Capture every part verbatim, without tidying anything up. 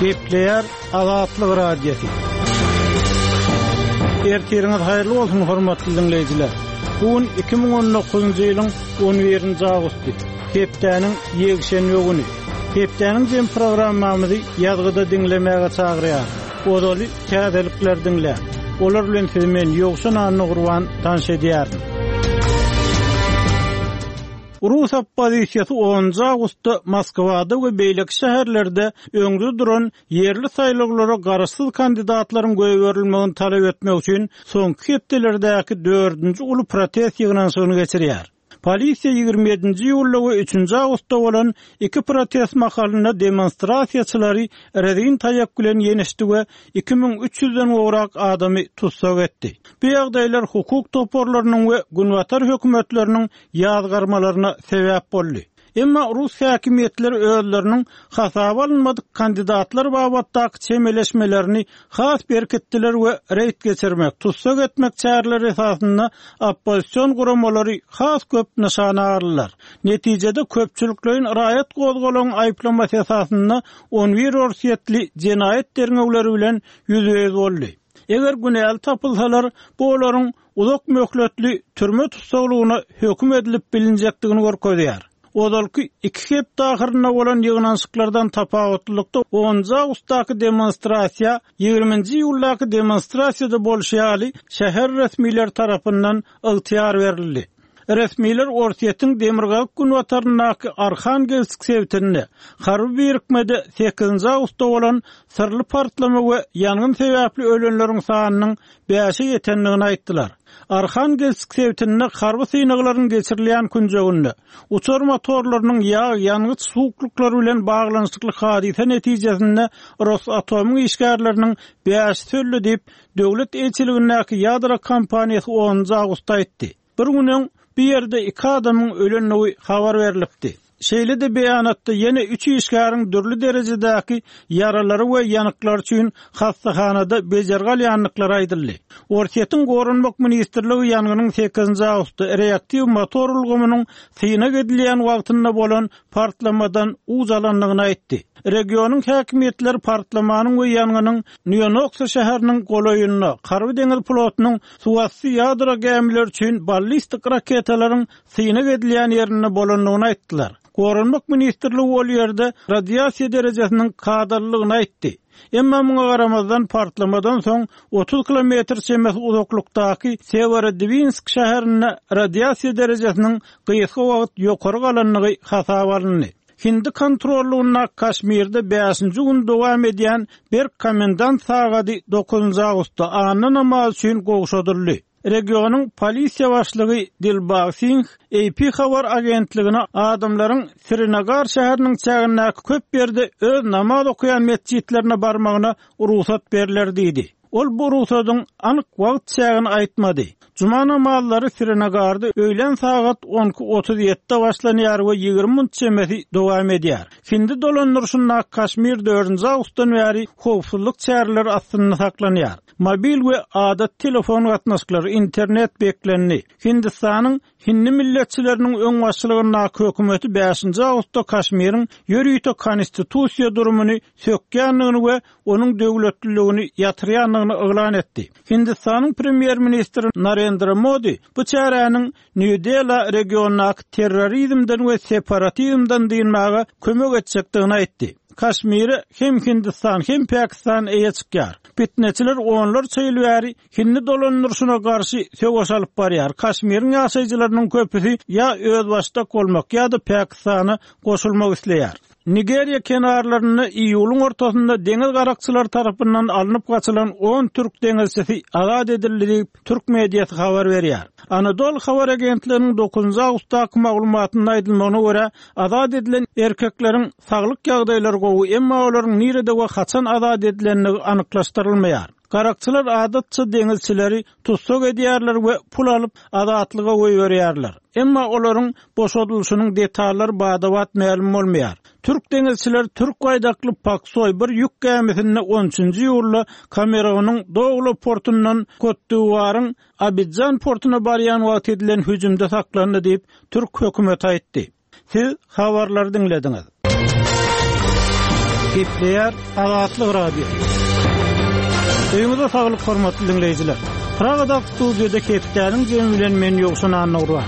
Gepleyer Azatlyk radiosu. Ertiriniz hayırlı olsun hormatly dinleyijiler. Bugün iki bin on dokuzuncu ýylyň on birinji awgusty. Hepdeniň ýegşenme güni. Hepdeniň jem programmamyzy ýazgyda dinlemäge çagyrýar. Odaly täzelikler dinle. Olar bilen siz men ýogşan anyny gurban tanış edýär. Rus oppozisiýasy onuncu awgustda Moskwada we beýlek şäherlerde öňde duran yerli saýlaglara garaşsyz kandidatlaryň göýe berilmegini talap etmek üçin soňky hepdelerdäki dördünji uly protest ýygnaşygyny geçirýär. Polisiýa ýygrimi ýedinji ýyly we üçünji awgustda bolan iki protest mahalyna demonstrasiýaçylary redin taýak bilen ýenişdi we iki bin üç ýüzden gowrak adamy tutsak etdi. Bu ýagdaýlar hukuk toporlarynyň we günwatar hökümetleriniň ýazgarmalaryna sebäp boldy. Emma Rus häkimetleri özleriniň hasaba alınmadyk kandidatlar babatdaky çemeleşmelerini has berketdiler we reýt geçirmek, tutsak etmek çäreleri esasynda oppozisiýon guramalary has köp nişana aldylar. Netijede köpçülikleriň raýat gozgalan aýplamasy esasynda on bir orsiýetli jenaýet derňewleri bilen ýüzüňiz boldy. Eger günäl tapylsalar, bu olaryň uzak möhletli türme tutsaklygyna höküm edilip bilinjekdigini görkezýär. Odalky iki hep dahyryna bolan ýygnaşyklardan tapawatlykda onuncu awgustdaky demonstrasiýa ýygrimiňji ýyldaky demonstrasiýada bolşýaly şäher resmiler tarapyndan ygtyýar berildi. Resmiler Orsiýetiň Demirgaň günwatarynaky Arhangelsk sewtinde harby birikmede sekizinji awgustda bolan sırly partlama we ýangyn sebäpli ölenleriň sanynyň beşe ýetendigini aýtdylar. Arhangelsk sewtinde harby synaklaryň geçirilýän günjeginde uçar motorlarynyň ýa ýangıç suwuklukları bilen baglanyşykly hadise netijesinde Rosatomyň işgärleriniň beşi söllü diýip döwlet elçiligindäki ýadra kompaniýasy onuncu awgustda aýtdy. Bir güniň bir ýerde iki adamyň ölenligi habar berilipdi. Şeýle de beýanatda ýene üç işgäriň dürli derejedäki yaralary we ýanyklary üçin hastahanada bejergal ýanlyklary aýdyldy. Orsiýetiň gorunmak ministrligi ýanganyň sekizinji awgustda reaktiw motor ulgamynyň syna gedilýän wagtynda bolan partlamadan uzalanlygyny aýtdy. Regionyň häkimetleri partlamanyň we ýanganyň Nyonoksa şäheriniň golaýynyna Garby deňiz flotynyň suwasy ýadra gämileri üçin ballistik raketalaryň syna gedilýän ýerine bolanlygyny aýtdylar. Gorunmak ministrligi ol ýerde radiasiýa derejesiniň kadrlygyny aýtdy. Emma muňa garamazdan partlamadan soň otuz kilometr çemes uzaklykdaky Severodvinsk şäherine radiasiýa derejesiniň gysga wagt ýokary galanlygy hasaba alındy. Hindi kontrolluğuna Kaşmir'de beşinci gün dowam edýän bir komendant sagady dokuzunju awgustda anna namaz üçin gowşadyldy. Regionyň polisiýa başlygy Dilbag Singh A P habar agentligine adamlaryň Srinagar şäheriniň çägindäki köp ýerde öz namaz okuyan mesjitlerine barmagyna ruhsat beriler diýdi. Ol bu ruhsatyň anyk wagt çägini aýtmady. Juma namazlary Srinagarda öýlen sagat on iki otuz ýedide başlanýar we ýygrimi minut çemesi dowam edýär. Hindi dolandyrşyna Kaşmir dördünji awgustdan bäri howpsuzlyk çäreleri astyna saklanýar. Mobil we adat telefon gatnaşyklary internet beklenni. Hindistanyň Hindi milletçileriniň öň başçylygyna hökümeti beşinji awgustda Kaşmiryň ýörüýte konstitusiýa durumuny sökýänligini we onuň döwletliligini ýatyrýanlygyny eglan etdi. Hindistanyň premier ministri Narendra Modi bu çäräniň New Delhi regionaky terrorizmden we separatizmden diýilmäge kömek etjekdigini aýtdy. Kaşmiri hem Hindistan hem Pakistan eýe çykýar. Fitneçiler onlar çeýilýäri Hindi dolandyrşyna garşy söwüş alyp barýar. Kaşmiriň ýaşaýjylarynyň köpüsi ýa öz başda bolmak ýa-da Pakistana goşulmak isleýär. Nigeriya kenarlaryny iýulyň ortasynda deňiz garakçylary tarapyndan alınıp gaçylan on türk deňizçisi azat edildi diýip türk mediýasy habar berýär. Anadolu habar agentliginiň dokuzunju awgustdaky maglumatyna aýdylmagyna görä, azat edilen erkekleriň saglyk ýagdaýlary gowy, emma olaryň nirede we haçan azat edilenligi anyklaşdyrylmaýar. Garakçylar adatça deňizçileri tutsak edýärler we pul alyp azatlyga goýup berýärler. Emma olaryň boşadylşynyň detallary badawat ma'lum bolmaýar. Türk deňizçiler Türk gaýdakly Paksoy bir ýük gemisini on üçünji ýylda Kameronyň Dogly portundan Kotduwaryň Abidjan portuna barýan wagt edilen hüjümde saklandy diýip Türk hökümeti aýtdy. Siz habarlary dinlediňiz. Gepleýär Azatlyk radio. Öýüňizde saglyk hormatly dinleýijiler. Pragada studiýada Kepdäniň jemi bilen men ýogşan anaglar.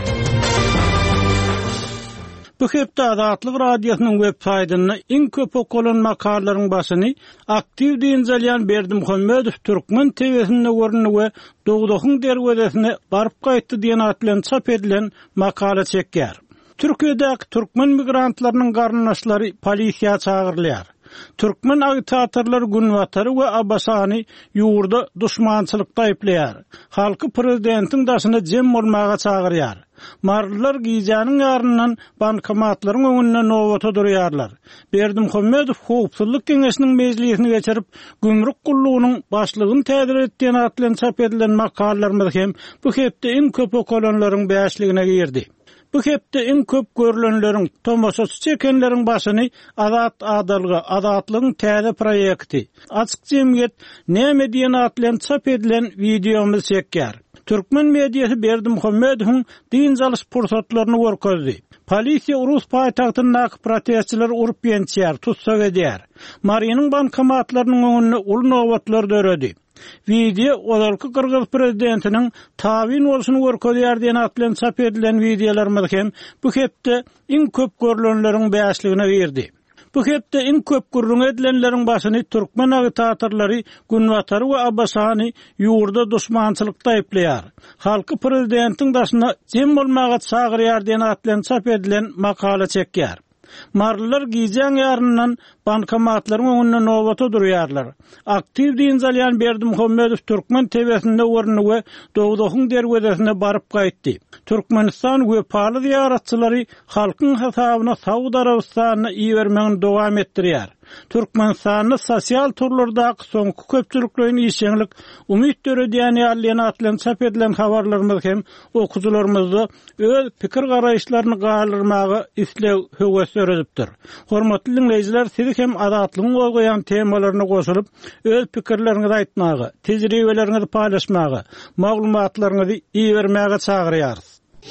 Bu hepde Azatlyk radiosynyň web saýtyny iň köp okulan makalalaryň başyny aktiw diýenjelýän Berdimuhammedow Türkmen T V-sinde görünýär we Dogdokyň derwedesine baryp gaýtdy diýen at bilen çap edilen makala çekýär. Türkiýedäki türkmen migrantlarynyň garnaşlary polisiýa çagyrylýar. Türkmen agitatorlar Günwatary we Abbasany ýurda duşmançylykda aýplaýar. Halky prezidentiň daşyna jem bolmaga çagyrýar. Marlylar giýjanyň ýaryndan bankomatlaryň öňünde nowata durýarlar. Berdimuhammedow Howpsuzlyk Geňeşiniň mejlisini geçirip gümrük gullugynyň başlygyny tädir etdiğini atlan çap edilen makalalarymyz hem bu hepde iň köp okulanlaryň beşligine girdi. Bu hepde iň köp görülenleriň, tomoşaçy çekenleriň başyny Azat adalgy, Azatlygyň täze proýekti. Açyk jemgyýet näme diýen atlan çap edilen videomyz çekýär. Türkmen mediýasy Berdimuhammedowyň diňjalys pursatlaryny görkezdi. Polisiýa Urus paýtagtyndaky protestçiler urup ýençýär, tutsak edýär. Maryanyň bankomatlarynyň öňünde ul nowatlar döredi. Video olarky Kyrgyz prezidentiniň tabin bolşuny görkezýär diýen atlan çap edilen videolarymyz hem bu hepde iň köp görülenleriň beşligine girdi. Bu hepde iň köp gurrun edilenleriň başyny türkmen agitatorlary Günwatary we Abbasany ýurda duşmançylykda aýplaýar. Halky prezidentiň daşyna jem bolmaga çagyrýar diýen atlan çap edilen makala çekýär. Marlylar giýjanyň ýaryndan bankomatlaryň öňünde nowata durýarlar. Aktiw diýenjelýän Berdimuhammedow Türkmen T V-sinde görünýär we Dogdokyň derwedesine baryp gaýtdy. Türkmenistan we paly ziyaratçylary halkyň hesabyna Saudy Arabistanyna iýermegini dowam etdirýär. Türkmenistanyň sosial turlardaky soňky köpçüliklerini işeňlik umyt döredýän ýalyny atlan çap edilen habarlarymyz hem okujularymyzda öz pikir garaýşlaryny galyrmagy islew höwes öredipdir. Hormatly dinleýijiler, siz hem Azatlygyň bolýan temalaryna goşulyp öz pikirleriňizi aýtmagy, tejribeleriňizi paýlaşmagy, maglumatlaryňyzy iýermäge çagyrýarys.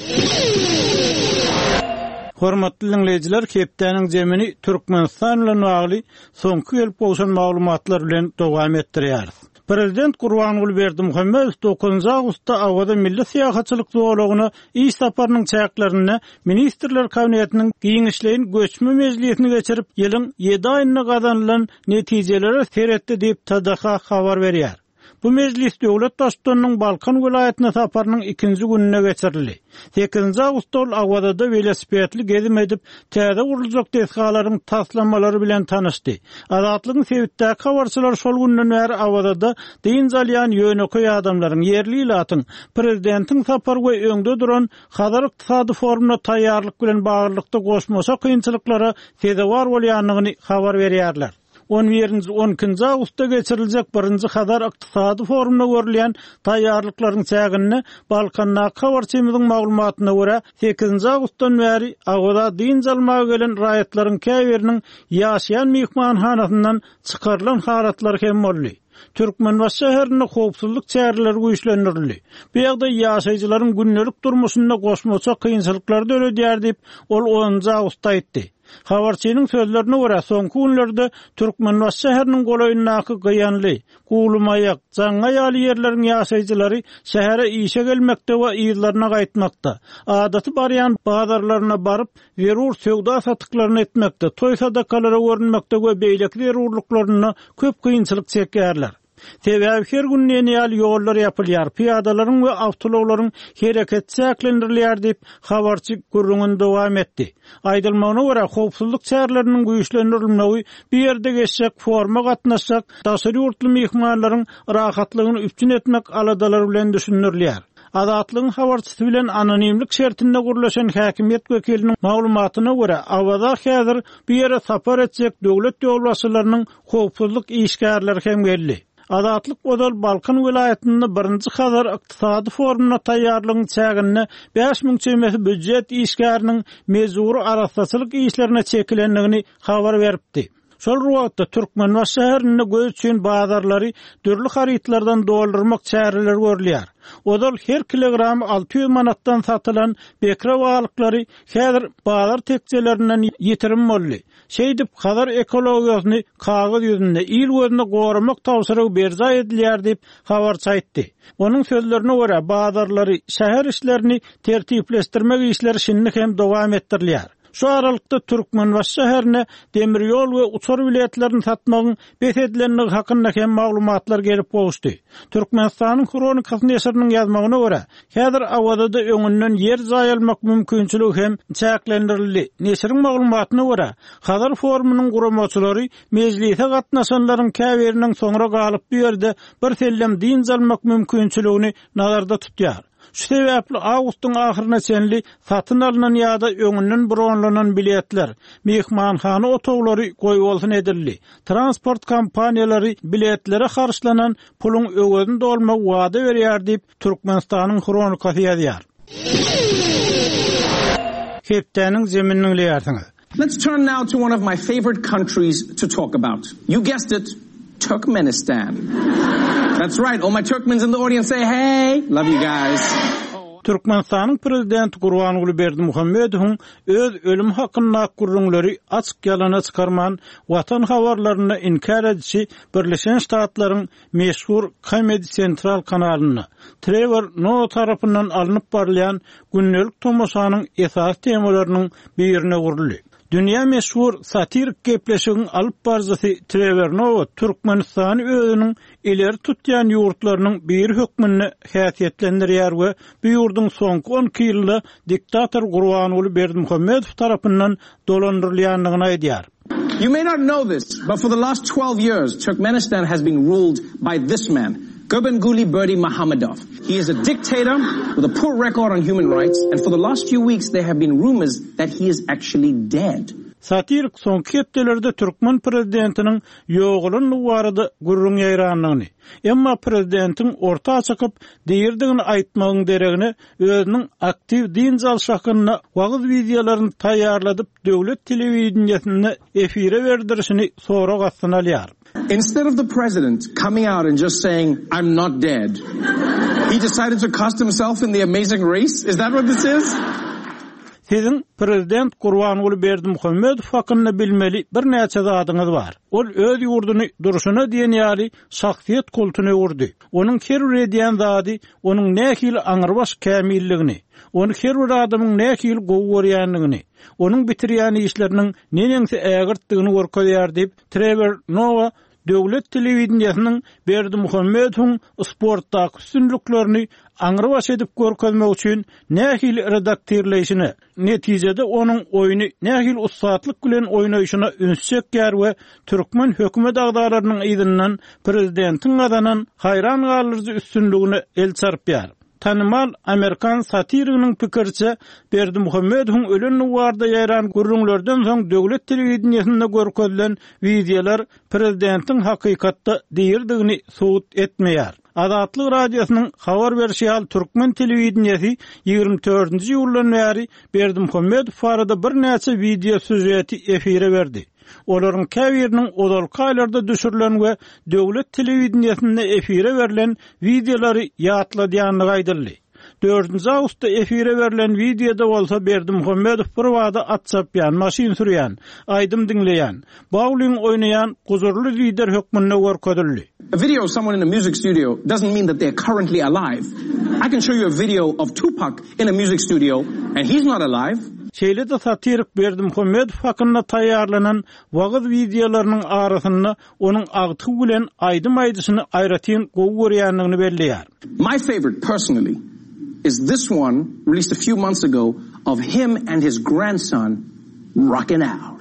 Hormatly dinleýijiler, Kepdäniň jemini Türkmenistan bilen bagly soňky gelip bolşan maglumatlar bilen dowam etdirýärys. Prezident Gurbanuly Berdimuhammedow dokuzunçy awgustda awada milli syýasatçylyk zoragyna iş saparynyň çäklerini ministrler kabinetiniň giňişleýin göçme mejlisini geçirip ýylyň ýedi aýyna gazanylan netijelere seretdi diýip T D H habar berýär. Bu mejlis döwlet başçysynyň Balkan welaýatyna saparynyň ikinji gününe geçirildi. sekizinçi awgustda awada velosipedli gezim edip täze guruljak deskalaryň taslanmalary bilen tanışdy. Azatlygyň sebitdäki habarçylar şol günden bäri awada diňjalýan ýöneköý adamlaryň yerli ilatyň prezidentiň sapar we öňde duran Hazar ykdysady forumuna taýýarlyk bilen baglykda goşmaşa kynçylyklara sezewar bolýanlygyny habar berýärler. on birinçi on ikinçi awgustda geçiriljek birinçi Hazar ykdysady forumuna görülýän taýýarlyklaryň çägini Balkandaky habarçymyzyň maglumatyna görä sekizinçi awgustdan bäri awada diňjalmaga gelen raýatlaryň käbiriniň ýaşaýan mehmanhanasyndan çykarylan haratlar hem boldy. Türkmenbaş şäherinde howpsuzlyk çäreleri güýçlendirildi. Bu ýagdaý ýaşaýjylaryň günnelik durmuşynda goşmaça kynçylyklar döredýär diýip ol onunçy awgustda aýtdy. Habarçynyň sözlerine görä soňky günlerde Türkmenbaş şäheriniň golaýyndaky gıyanly, gulumaýak, jaňa ýaly ýerleriň ýaşaýjylary şähere işe gelmekde we ýyllaryna gaýtmakda. Adaty barýan bazarlaryna baryp, zerur söwda satyklaryny etmekde, toý sadakalary görünmekde we beýlek zerurlyklaryna köp kynçylyk çekýärler. Sebäbi her gün ýyl ýollar ýapylýar, piýadalaryň we awtolawlaryň hereket çäklendirilýär diýip habarçy gurrunyn dowam etdi. Aýdylmagyna görä howpsuzlyk çäreleriniň güýçlendirilmegi bir ýerde geçsek, forma gatnaşsak, daşary ýurtly mehmanlaryň rahatlygyny üstün etmek aladalar bilen düşündirilýär. Azatlygyň habarçysy bilen anonimlik şertinde gurulýan häkimiýet wekiliniň maglumatyna görä, awada häzir bir ýere sapar etsek döwlet ýolbaşçylarynyň howpsuzlyk işgärleri hem geldi. Azatlyk odal Balkan welaýatyny birinçi Hazar ykdysady forumuna taýýarlygyň çägini beş miň çemesi büdjet işgäriniň mezuri araççylyk işlerine çekilenligini habar beripdi. Şol wagtda Türkmenbaş şäherinde göz üçin bazarlary dürli harytlardan doldurmak çäreler görülýär. Odal her kilogram altı yüz manattan satylan bekre balyklary häzir bazar tekçelerinden ýetirim boldy. Şeýdip kadar ekologiýasyny kagaz ýüzünde il gözünde goramak tawsyry berza edilýär diýip habar çaýtdy. Onuň sözlerine görä bazarlary şäher işlerini tertipleşdirmek işleri şinni hem dowam etdirilýär. Şu aralykda Türkmenbaş şäherine demir ýol we uçar biletlerini satmagyň behedlenligi hakynda hem maglumatlar gelip boluşdy. Türkmenistanyň Kronikasy neşriniň ýazmagyna görä, häzir awada öňünden ýer zaýalmak mümkinçiligi hem çäklendirildi. Neşriň maglumatyna görä, Hazar forumunyň guramaçylary mejlise gatnaşanlaryň käberiniň soňra galyp bu ýerde bir sellem din zalmak mümkinçiligini nazarda tutýar. Şu sebäpli awgustyň ahyryna çenli satyn alynan ýa-da öňünden bronlanan biletler, mehmanhana otoglary goýup bolsun edildi. Transport kompaniýalary biletlere harçlanan puluň öwedini dolmak wada berýär diýip Türkmenistanyň Kronikasy ýazýar. Hepdeniň zemininiň leýärsiňiz. Let's turn now to one of my favorite countries to talk about. You guessed it, Turkmenistan. That's right. All my Turkmens in the audience say, hey. Love you guys. Türkmenistanyň prezidenti Gurbanuly Berdimuhammedowyň öz ölüm hakyna gurrunlary açyk ýalana çykarman watan habarlaryna inkar edişi Birleşen Ştatlaryň meşhur Comedy Central kanalyna Trevor Noah tarapyndan alınıp barlayan günnelik tomoşanyň esas temalarynyň birine guruldy. Dünya meşhur satirik gepleşigiň alyp barjysy Trevor Noah Türkmenistany özüniň ileri tutýan ýurtlarynyň bir hökmüni häsiýetlendirýär we bu ýurduň soňky on ýylda diktator Gurbanuly Berdimuhammedow tarapyndan dolandyrylýanlygyny aýdýar. You may not know this, but for the last twelve years, Turkmenistan has been ruled by this man, Gurbanguly Berdimuhamedov. He is a dictator with a poor record on human rights, and for the last few weeks there have been rumors that he is actually dead. Satirik soňky hepdelerde Türkmen prezidentiniň ýoğulun barada gurrun ýaýranlygyny, emma prezidentiň orta çykyp diýirdigini aýtmagyň deregini özüniň aktiv din jalşakyna wagt videolaryny taýýarladyp döwlet telewizionyny efire berdirişini sonra gatsyna alýar. Instead of the president coming out and just saying, I'm not dead, he decided to cast himself in the Amazing Race? Is that what this is? Sizin prezident Gurbanuly Berdimuhammedow hakkında bilmeli bir näçe zadyňyz bar. Ol öz ýurduny duruşuna diýen ýaly şahsiýet kultuny urdy. Onuň her bir edýän zady onuň nähili aňyrbaş kämilligini, onu her bir adamyň nähili gowy görýänligini, onuň bitirýän işleriniň neňse ägirtdigini görkezýär diýip Trevor Noah döwlet telewizionynyň Berdimuhammedowyň sportdaky üstünliklerini aňyrbaş edip görkezmek üçin nähili redaktorleýişini, netijede onuň oýuny nähili ustatlyk bilen oýnaýyşyna ünsçekýär we türkmen hökümet agdalarynyň ýygynyň prezidentiň adanan haýran galyrjy üstünligini el çarpýar. Tanymal Amerikan satiriginiň pikirçe Berdimuhammedowyň ölen warda ýaran gurrunlardan soň döwlet telewizionyny görkezilen videolar prezidentiň hakykatda diýirdigini subut etmeýär. Azatlyk radiosynyň habar berýän Türkmen telewizionyny ýygrimi dördünji ýyldan bäri Berdimuhammedow barada bir näçe video süjeti efire berdi. Olaryň käbiriniň odalky aýlarda düşürilen we döwlet telewizionyny efire berilen videolary ýatladýanlygy aýdyldy. dördünji awgustda efire berilen videoda bolsa Berdimuhammedow bir wada at çapýan, maşyn sürýän, aýdym diňleýän, bowling oýnaýan guzurly lider hökmünde görkezildi. A video of someone in a music studio doesn't mean that they're currently alive. I can show you a video of Tupac in a music studio and he's not alive. Şeýle de satirik Berdimuhammedow hakkında taýýarlanan wagt videolarynyň arasynda onuň agty bilen aýdym aýdysyny aýratyn gowy görýänligini belleýär. My favorite personally is this one released a few months ago of him and his grandson rocking out.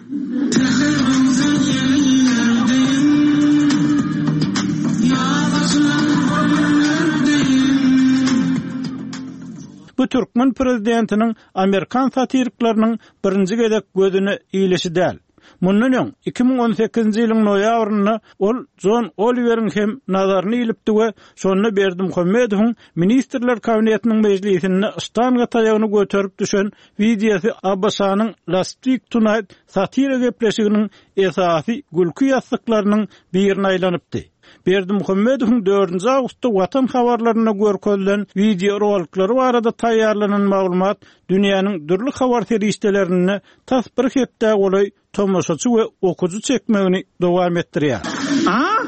Bu Türkmen prezidentiniň Amerikan satiriklarynyň birinji gedek gözüne iýleşi däl. Mundan iki ming on sekizinji ýylyň noýabrynda ol John Oliver'in hem nazaryny ilipdi we şonu Berdimuhammedowyň ministrler kabinetiniň mejlisinde Istanga taýagyny göterip düşen videosy Abbasanyň Last Week Tonight satira gepleşiginiň esasy gülkü ýazsyklarynyň birine aýlanypdy. Berdimuhammedowyň dördünji awgustda Watan habarlaryna görkezlen video roliklary barada taýýarlanan maglumat dünýäniň dürli habar terişdelerini tas bir hepde golay tomoşaçy we okuju çekmegini dowam etdirýär. Ha?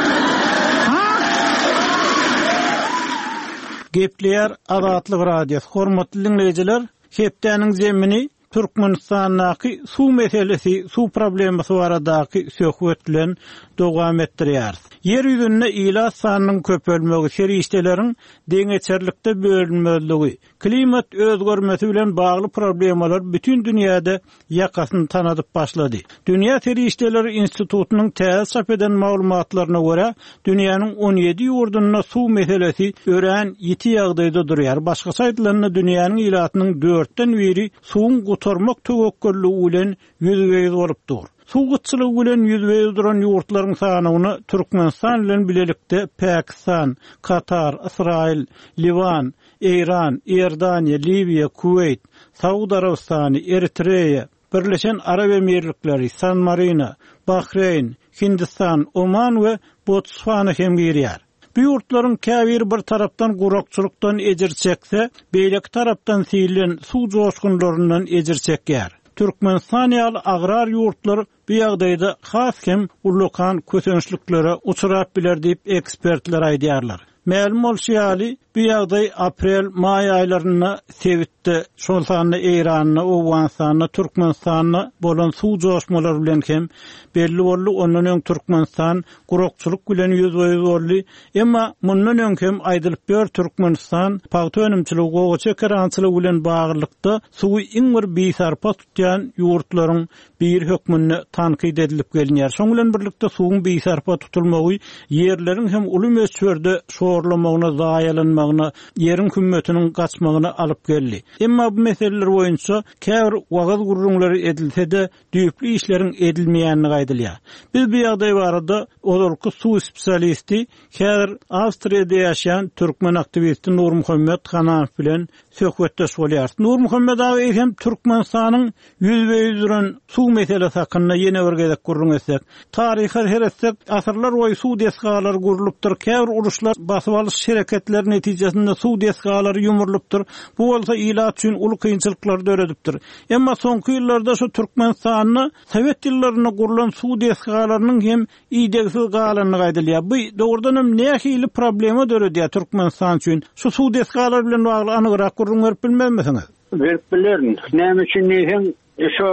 Gepler Azatlyk radiosu hormatly dinleýijiler, hepdeniň zemini Türkmenistanyň suw meselesi, suw problemasy baradaky söhbetlen dowam etdirýär. Yer ýüzünde ila sanynyň köpelmegi, serişdeleriň deňeçerlikde bölünmeligi, klimat özgörmesi bilen bagly problemalar bütün dünýäde ýakasyny tanadyp başlady. Dünýä Serişdeleri Institutunyň täze çap eden maglumatlaryna görä, dünýäniň on ýedi ýurdunda suw meselesi ören ýeti ýagdaýda durýar. Başga saýtlanyň dünýäniň ilatynyň dörtten biri suwun gutarmak töwekkülligi bilen ýüzüge bolypdyr. Suw gutçylygy bilen ýüzüge duran ýurtlaryň sanyny Türkmenistan bilen bilelikde Pakistan, Katar, Israil, Livan, Iran, Iordaniýa, Libiýa, Kuwait, Saudy Arabistany, Eritreýa, Birleşen Arab Emirlikleri, San Marino, Bahreyn, Hindistan, Oman we Botswana hem girýär. Bu ýurtlaryň käbir bir tarapdan gurakçylykdan ejir çekse, beýleki tarapdan silen suw joşgunlaryndan ejir çekýär. Türkmenistan ýaly agrar ýurtlar bu ýagdaýda has hem ulukan kösençliklere uçurap biler diýip ekspertler aýdýarlar. Ma'lum bolýaly, bu ýagdaý aprel-may aýlaryna sevitdi. Şol sany Iranyna, Owganistanyna, Türkmenistanyna bolan suw joşmalar bilen hem belli boldy. Ondan öň Türkmenistan gurakçylyk bilen ýüzüňiz boldy. Emma mundan öň hem aýdylyp ber Türkmenistan paýta önümçiligi gowy çekerançylygy bilen baglykda suwy iň bir beýsarpa tutýan ýurtlaryň bir hökmüne tankyd edilip gelýär. Şoň bilen birlikde suwun beýsarpa tutulmagy ýerleriň hem uly mesjörde şorlamagyna, zaýalanmagyna, ýeriň hümmetiniň gaçmagyna alyp geldi. Emma bu meseleler boýunça käbir wagaz gurrunlary edilse-de düýpli işleriň edilmeýänini gaýdylýar. Biz bu ýagdaý barada olarky suw spesialisti, käbir Awstriýada ýaşaýan türkmen aktivisti Nurmuhammed Hanaň bilen söhbetdeş bolýar. Nurmuhammed agy hem Türkmenistanyň ýüzbe duran suw meselesi hakynda ýene bir gezek gurrun etsek, taryhy her etsek, asyrlar boýy suw desgalary gurulypdyr, käbir uruşlar, basyp alyş şereketler netijesinde suw desgalary ýumurlypdyr. Bu bolsa ilat üçin uly kynçylyklar döredipdir. Emma soňky ýyllarda şu Türkmenistanyny Sowet ýyllaryna gurulan suw desgalarynyň hem iýdegsiz galanyny gaýdylýar. Bu dogrudan hem nähili problema döredýär Türkmenistan üçin. Şu suw desgalary bilen bagly anygyrak gurrun berip bilmezmisiňiz? Berip bilerin. Näme üçin diýsem, şu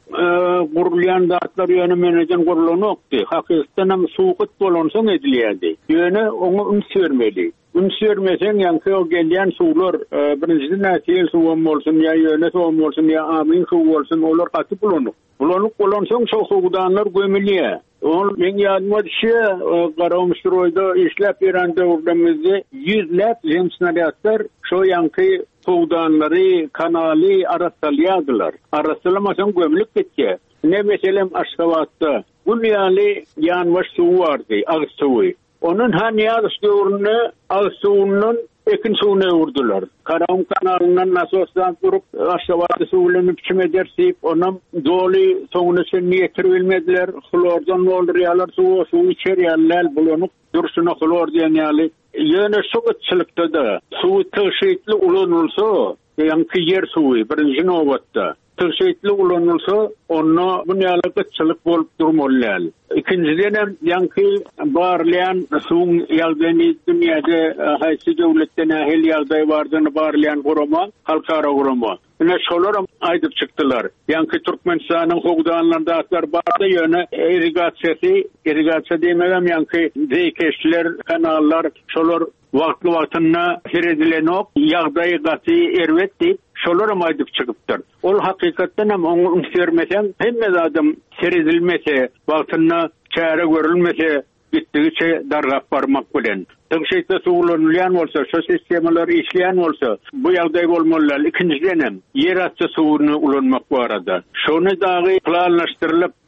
gurulýan zatlar ýöne meneden gurulanokdy. Hakykatan hem suwqut bolansoň edilýärdi. Ýöne oňa üns bermeli. Üns bermesen ýa-ni o gelýän suwlar birinjiden näçe suw bolsun ýa ýöne suw bolsun ýa amin suw bolsun olar gatyp bolanok. Bolanok bolansoň şo suwdanlar gömülýär. Ol men ýadyma düşe Garamşyroýda işläp beren döwürlemizde ýüzläp jemsnaryatlar şo ýanky suwdanlary, kanaly arasalýardylar. Arasylamasaň gömülüp ketýär. Ne meselem Aşgabatda bu ýaly ýanwaş suw bardy, agyş suwy. Onun han ýadyş döwründe agyş suwunyň ekin suwuny urdular. Karam kanalynyň nasosdan durup Aşgabatda suwlanyp çimedersip, onam doly soňuna sen niýetir bilmediler. Xlordan moldurýarlar suw, suw içerýärler, bulanyp durşuna xlor diýen ýaly. Ýöne şu gutçylykda da suw töşeýtli ulanylsa, ýa-ni yer suwy birinji nowatda töşeýtli ulanylsa, onu bu ýaly gutçylyk bolup durmaly. İkinciden hem ýanky barlayan suw ýagdaýyny dünýäde haýsy döwletden ähli ýagdaý bardyny barlayan gurama, halkara gurama. Ine şolar aýdyp çykdylar. Ýanky Türkmenistanyň howdanlarynda atlar barda ýöne irrigasiýasy, irrigasiýa diýmegem ýanky zeýkeşler, kanallar, şolar wagtly wagtyna seredilenok, ýagdaý gaty erwet diýip şolar aýdyp çykypdyr. Ol hakykatdan hem oňa ünsürmesen, hemme adam seredilmese, wagtyna çäre görülmese, gitdigiçe dargap barmak bilen. Töşeýtde suwlanylýan bolsa, şu sistemalar işleýän bolsa, bu ýagdaý bolmaly. İkinciden hem yer asty suwuny ulanmak barada. Şonu dagy planlaşdyrylyp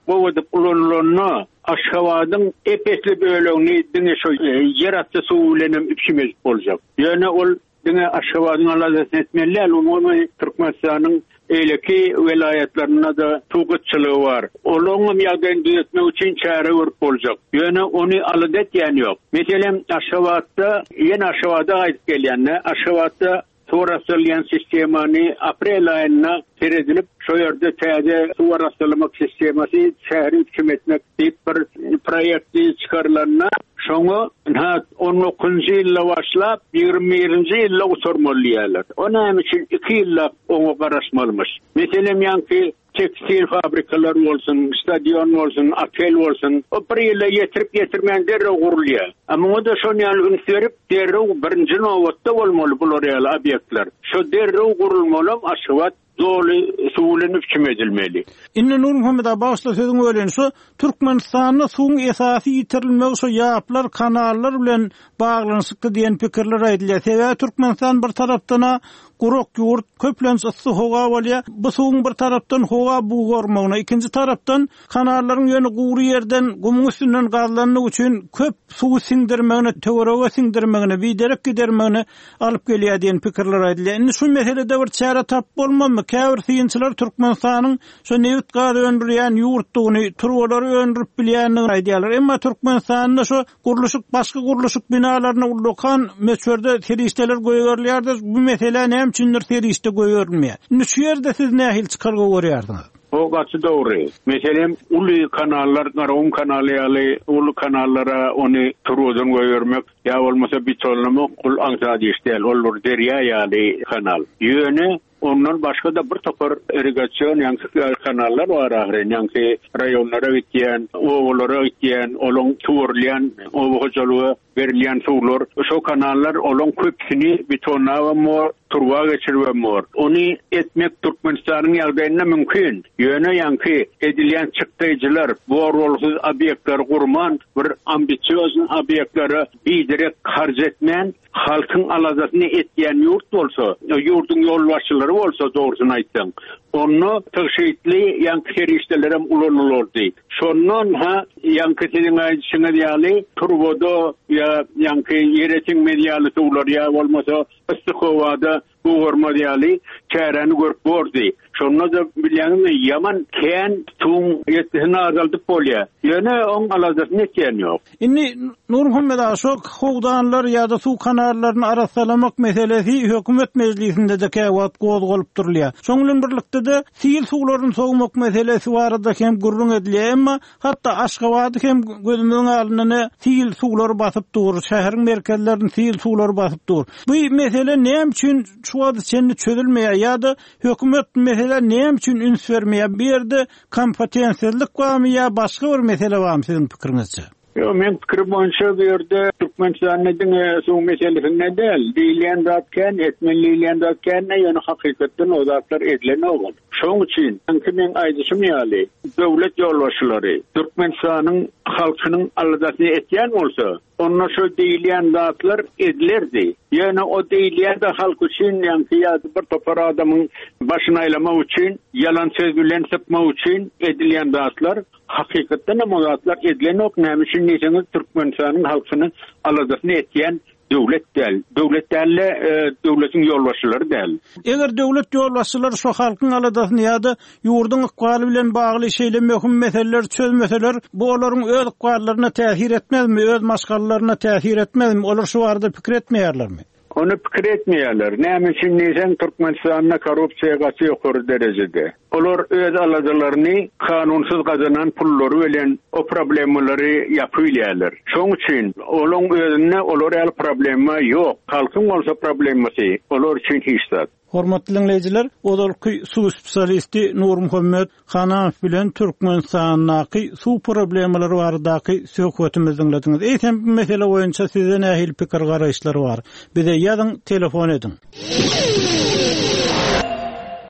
gowadyp ulanylanyna Aşgabatyň epesli bölegini diňe şo yer atsa suwlenem içmez boljak. Ýöne ol diňe Aşgabatyň alazat etmeler, umumy Türkmenistanyň eýleki welayatlaryna da tuğutçylygy bar. Olaňam ýagdaýyny düzeltmek üçin çäre görüp boljak. Ýöne ony aladat ýany ýok. Meselem Aşgabatda, ýene Aşgabatda aýdyp gelýänler, Aşgabatda suwarasylyan sistemany aprel aýyna teredilip, şo ýerde täze suwarasylymak sistemasy şäheri hükümetine diýip bir proýekti çykarylanyna şoňa on dokuzunçy ýylda başlap ýygrimi birinçi ýylda uçurmalýarlar. Ona üçin iki ýylla oňa garaşmalymyş. Meselem ýanky tekstil fabrikalar bolsun, stadion bolsun, otel bolsun, o bir ýylda ýetirip ýetirmän derre gurulýar. Amma o da şonu ýaly ünsürip derre birinçi nowatda bolmaly bular ýaly obyektler. Şo derre gurulmaly, Aşgabat dolu suwlenip çimedilmeli. Inne Nur Muhammed Abbasla sözüň ölen şu Türkmenistanyň suwun esasy ýitirilmegi şu ýaplar, kanallar bilen baglanyşykdy diýen pikirler aýdylýar. Sebäbi Türkmenistan bir tarapdan guruk ýurt, köplenç ıssy howa bolýar. Bu suwun bir tarapdan howa buğurmagyna, ikinji tarapdan kanallaryň ýöne gowry ýerden gumyň üstünden gazlanyk üçin köp suw siňdirmegine, töwerege siňdirmegine, biderek gidermegine alyp gelýär diýen pikirler aýdylýar. Indi şu meselede bir çäre tap bolmamy? Käbir synçylar Türkmenistanyň şu newit gaz öndürýän ýurtdugyny, turwalary öndürip bilýändigini aýdýarlar. Emma Türkmenistanyň şu guruluşyk, başga guruluşyk binalaryna ulokan meçherde terişdeler goýýarlardy. Bu mesele näme üçindir terişde goýýarylmýar? Indi şu ýerde siz nähil çykarga görýärdiňiz? O gaçy dogry. Meselem uly kanallar, garawum kanaly ýaly uly kanallara ony turwadan goýurmak, ýa bolmasa biçolnamak kul aňsady işdäl, olur derýa ýaly kanal. Ýöne ondan başga da bir topar irrigasyon ýanky kanallar bar ahire, ýanky raýonlara gitýän, owalara gitýän, olaň tuwurlayan, owajalygy berilýän suwlar, şo kanallar olaň köpsini betona mor turwa geçirip mor. Ony etmek Türkmenistanyň ýagdaýyna mümkin. Ýöne ýanky edilýän çykdyjylar bu orolsuz obyektler gurman, bir ambisiýoz obyektleri biderek harj etmän, halkyň alazatyny etýän ýurt bolsa, ýurduň ýolbaşçylary bolsa dogrusyny aýtsaň, onu täşeitli ýanky terişdelere ulanyldy. Şondan ha ýanky tiňe şeňe ýaly turbodo ýa ýanky ýeretin medialy suwlar ýa bolmasa yssyk bu hormadiýaly çäreni görüp bordy. Şonda da bilýäňmi ýaman kän tuň ýetdiňi azaldyp bolýar. Ýöne on alazatyny etýän ýok. Indi Nur Muhammed Aşok howdanlar ýa-da suw kanallaryny arasalamak meselesi hökümet meclisinde de käwat gozgalyp durýar. Şoň bilen birlikde de sil suwlaryny sowmak meselesi barada hem gurrun edilýär, emma hatda Aşgabaty hem gözümiň alnyny sil suwlary basyp durur, şäheriň merkezlerini sil suwlary basyp durur. Bu mesele näme üçin şu wagt içinde çözülmeýär ýa-da hökümet mesele näme üçin üns bermeýär? Bir ýerde kompetensiýalik barmy ýa başga bir mesele barmy siziň pikiriňizçe? Yo, men pikirim boýunça bu ýerde Türkmenistanyň suw meselesine del, diýilýän zatken, etmelilýän zatken ýöne hakykatdan o zatlar edilen bolýar. Şoň üçin men aýdyşym ýaly, döwlet ýolbaşçylary Türkmenistanyň halkynyň alazatyny etýän bolsa, onunla şu diýilýän zatlar edilerdi. Ýöne o diýilýän de halk üçin, ýa-da bir topar adamyň başyny aýlamak üçin, ýalan söz bilen sypmak üçin edilen zatlar hakykatdan o zatlar edilen ok. Näme üçin diýseniz Türkmenistanyň halkyny alazatyny etýän döwlet däl. Döwlet däl, döwletiň ýolbaşçylary däl. Eger döwlet ýolbaşçylary şu halkyň alazatyny ýa-da ýurduň ykbaly bilen bagly şeýle möhüm meseleler çözmeseler, bu olaryň öz ykballaryna täsir etmezmi, öz maşgalaryna täsir etmezmi? Olar şu barada pikir etmeýärlermi? Onu pikir etmeýärler. Näme üçin diýsen Türkmenistanyň korrupsiýa gaçy ýokary derejede. Olar öz alazalaryny kanunsuz gazanan pullary bilen o problemleri ýapylýarlar. Şoň üçin olaň özüne olar el problema ýok. Halkyň bolsa problemasy, olar üçin hiç zat. Hormatly dinleyijiler, odalky suw spesialisti Nur Muhammed Hanaw bilen Türkmenistanyň suw problemleri baradaky söhbetimizi dinlediňiz. Eýsem bu mesele boýunça sizden ähli pikir garaşlary bar. Bize ýazyň, telefon edin.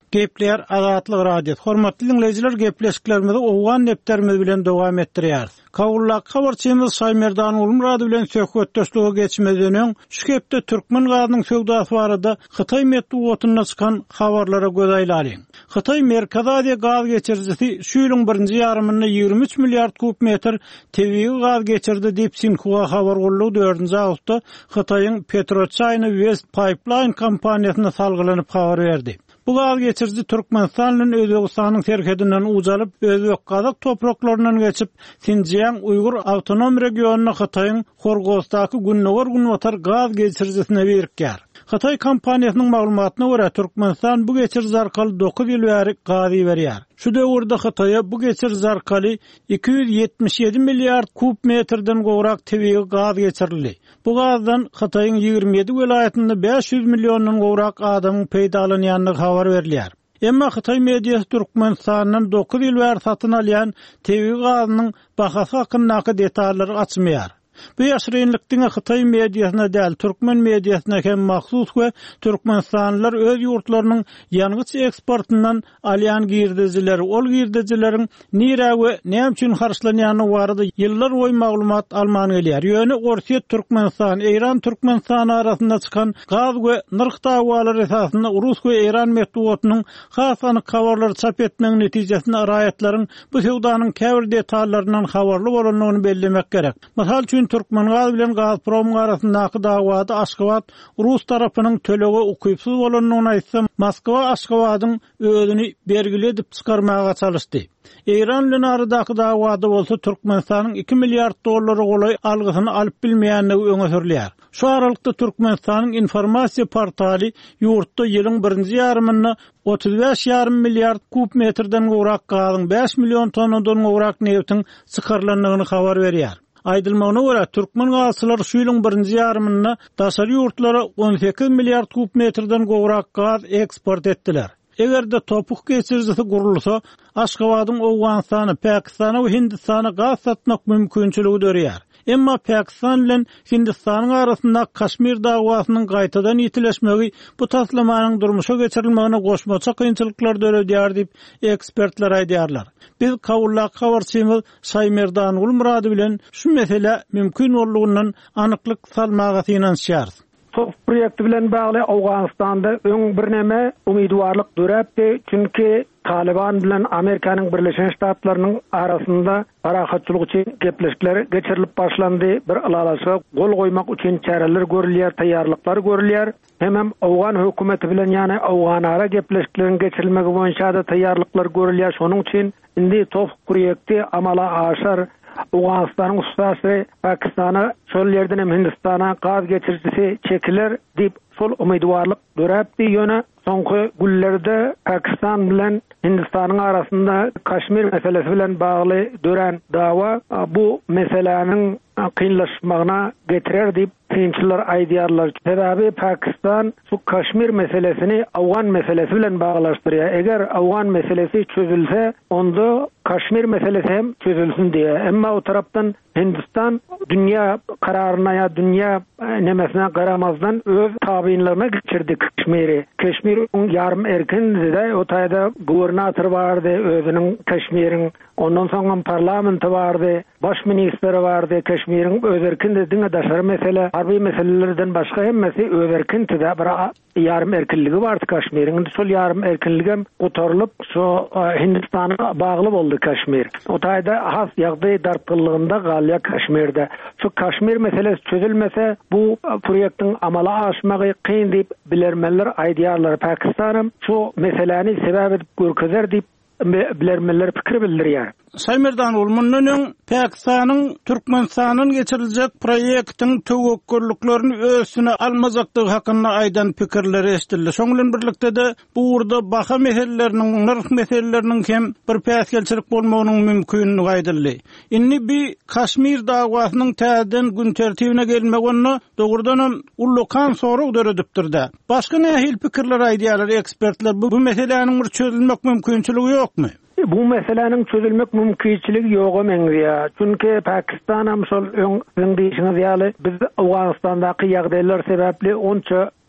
Gepler Azatlyk Radio. Hormatly dinleyijiler, gepleşiklerimizi owgan nepterimiz bilen dowam etdirýär. Kawullak habarçymyz Saýmerdan ulum radio bilen söhbetdeşlige geçmeden öň şu gepde türkmen gadynyň söwdasy barada Hytaý medeniýetine çykan habarlara göz aýlalyň. Hytaý Merkez Aziýa gaz geçirjisi şu ýylyň birinji ýarymynda ýigirme üç milliard kub metr tebii gaz geçirdi diýip Sinhua habar gollugy dördünji awgustda Hytaýyň Petrochina West Pipeline kompaniýasyna salgylanyp habar berdi. Bu gaz geçirji Türkmenistanyň Özbegistanyň serhedinden uzalyp Özbek gazak topraklarynyň geçip Sinjiang Uygur Awtonom regionuna Hytaýyň Horgosdaky Günnöwer Günwatar gaz geçirjisine beripdir. Hytaý kompaniýasynyň maglumatyna görä Türkmenistan bu geçirji arkaly dokuz ýyl bäri gaz berýär. Şu döwürde Hytaýa bu geçirji arkaly iki yüz yetmiş ýedi milliard kub metrden gowrak tebii gaz geçirildi. Bu gazdan Hytaýyň ýigirme ýedi welaýatynda beş yüz millionyň gowrak adamyň peýdalanýanyny habar berilýär. Emma Hytaý mediýasy Türkmenistanyň dokuz ýyl bäri satyn alýan tebii gazynyň bahasy hakyndaky detallary açmaýar. Bu ýaşyrynlykdyň Hytaý mediýasyna däl, türkmen mediýasyna hem mahsus we türkmenistanlylar öz ýurtlarynyň ýangıç eksportyndan alýan girdijileri, ol girdijileriň nire we näme üçin harçlanýany barada ýyllar boýy maglumat alman gelýär. Ýöne Orsiýa Türkmenistan, Eýran Türkmenistan arasynda çykan gaz we nyrk dawalary esasynda Rus we Eýran medeniýetiniň hasany habarlary çap etmegiň netijesinde raýatlaryň bu sewdanyň käbir detallaryndan habarly bolanyny bellemek gerek. Mysal üçin Türkmen gaz bilen Gazprom arasyndaky dawada Aşgabat Rus tarapynyň tölegi ukypsuz bolanyny aýtsam, Moskwa Aşgabatyň özüni bergili edip çykarmaga çalışdy. Eýran bilen aradaky dawada bolsa Türkmenistanyň iki milliard dollary golay algysyny alyp bilmeýänligi öňe sürilýär. Şu aralykda Türkmenistanyň informasiýa portaly ýurtda ýylyň birinji ýarymynda otuz beş ýarym milliard kub metrden gowrak gazyň beş million tonnadan gowrak neftiň çykarlandygyny habar berýär. Aýdylmagyna görä türkmen gazçylar şu ýylyň birinji ýarymynda daşary ýurtlara on sekiz milliard kub metrden gowrak gaz eksport etdiler. Egerde topuk geçirjisi gurulsa, Aşgabatyň Owganistany, Pakistana we Hindistana gaz satmak mümkinçiligi dörýär. Emma Pakistan bilen Hindistanyň arasynda Kaşmir dawasynyň gaýtadan ýetileşmegi bu taslamanyň durmuşa geçirilmegine goşmaça kynçylyklar döredýär diýip ekspertler aýdýarlar. Biz Kawullak habarçymyz Saýmerdan Ulmurady bilen şu mesele mümkin bolugyndan anyklyk salmaga synanýar. Top proýekti bilen bagly Awganistanda öň bir näme umydwarlyk döräpdi, çünki Taliban bilen Amerikanyň Birleşen Ştatlarynyň arasynda arahatçylyk üçin gepleşikler geçirilip başlandy. Bir alalaşyga gol goýmak üçin çäreler görülýär, taýýarlyklar görülýär. Hemem Awgan hökümeti bilen, ýani Awgan ara gepleşiklerin geçirilmegi boýunça da taýýarlyklar görülýär. Şonuň üçin indi top proýekti amala aşar. Awganistanyň ustasy Pakistana, şol ýerden hem Hindistana gaz geçirjisi çekiler diýip şol umydwarlyk döräpdi. Ýöne soňky güllerde Pakistan bilen Hindistanyň arasynda Kaşmir meselesi bilen bagly dören dawa bu meseleniň kynlaşmagyna getirer diýip kynçylar aýdýarlar. Sebäbi Pakistan şu Kaşmir meselesini Awgan meselesi bilen baglaşdyrýar. Eger Awgan meselesi çözülse, onda Kaşmir meselesi hem çözülsün diýär. Emma o tarapdan Hindistan dünýä kararyna ýa dünýä nemesine garamazdan öz tabiinlerine geçirdi Kaşmiri. Kaşmir yarım erkindi, o taýda gubernator bardy, özüniň Kaşmiriň, ondan soňra parlamenti bardy, baş ministeri bardy. Kaşmiriň öz erkindi diňe daşary mesele, harby meselelerden başga hemmesi öz erkindi de bir yarım erkinligi bardy Kaşmiriň. Şol yarım erkinligi gotarylyp şu Hindistana bagly boldy Kaşmir. O taýda has ýagdaý darpgynlygynda galýa Kaşmirde. Şu Kaşmir meselesi çözülmese bu proýektiň amala aşmagy kyn diýip bilermenler aýdýarlar. Pakistanım şu meseleni sebäp edip görkezer diýip bilermenler pikir bildirýär. Saýmerdan ulmunnyň Pakistanyň Türkmenistanyň geçiriljek proýektiň töwekkürliklerini ösüne almajakdygy hakynda aýdan pikirleri eşdildi. Şoň bilen birlikde de bu urda baha meseleleriniň, nyrk meseleleriniň hem bir päsgelçilik bolmagynyň mümkinligi aýdyldy. Inni bi Kaşmir dawasynyň täzeden gün tertibine gelmegini dogrudan ullukan sorag döredipdirdi. Başga nähil pikirler aýdýarlar ekspertler. Bu, bu meseleniň bir çözülmek mümkinçiligi ýokmy? Bu meselenin çözülmek mümkinçiligi ýok meňre. Çünki Pakistan hem şol öň diýişiniz ýaly biz Awganistandaky ýagdaýlar sebäpli onça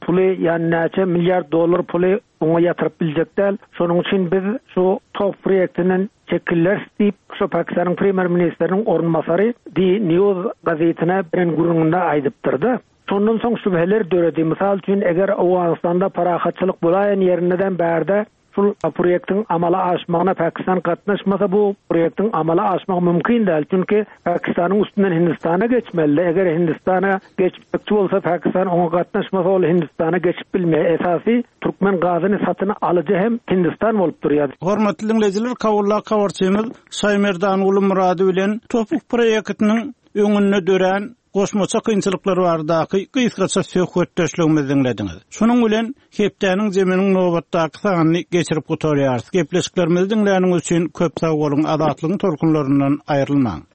puly, ýani näçe milyar dollar puly oňa ýatyryp biljekdäl. Şonuň üçin biz şu top proýektiniň çekiller istip, şu Pakistanyň premier ministeriniň ornmasary Di News gazetine biren gurulunda aýdypdyrdy. Sondan soň şübheler döredi. Misal üçin eger Awganistanda parahatçylyk bolaýan ýerinden bärde şol proýektiň amala aşmagyna Pakistan gatnaşmasa bu proýektiň amala aşmagy mümkin däl. Çünki Pakistanyň üstünden Hindistana geçmeli. Eger Hindistana geçmekçi bolsa Pakistan oňa gatnaşmasa ol Hindistana geçip bilmeýär. Esasy Türkmen gazyny satyny alyjy hem Hindistan bolup durýar. Hormatly dinleýijiler, kawulla kawarçymyz Saýmerdan Uly Murady bilen topuk proýektiniň öňüne dören goşmaça kynçylyklary bardaky gysgaça söhbetdeşligimizi dinlediňiz. Şonuň bilen hepdäniň jeminiň nobatdaky sanyny geçirip gotarýarys. Gepleşiklerimizi dinläniňiz üçin köp sag bolun. Azatlygyň tolkunlaryndan aýrylmaň.